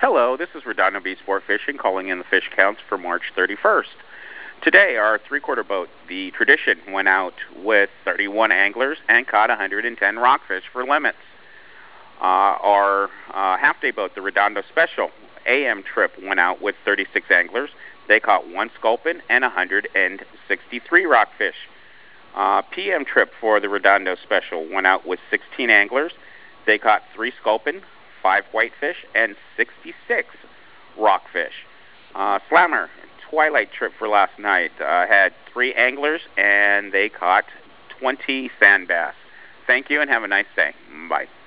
Hello, this is Redondo Beach Sport Fishing calling in the fish counts for March 31st. Today, our three-quarter boat, the Tradition, went out with 31 anglers and caught 110 rockfish for limits. Our half-day boat, the Redondo Special AM trip, went out with 36 anglers. They caught 1 sculpin and 163 rockfish. PM trip for the Redondo Special went out with 16 anglers. They caught 3 sculpin, 5 whitefish, and 66 rockfish. Slammer Twilight trip for last night had 3 anglers, and they caught 20 sand bass. Thank you, and have a nice day. Bye.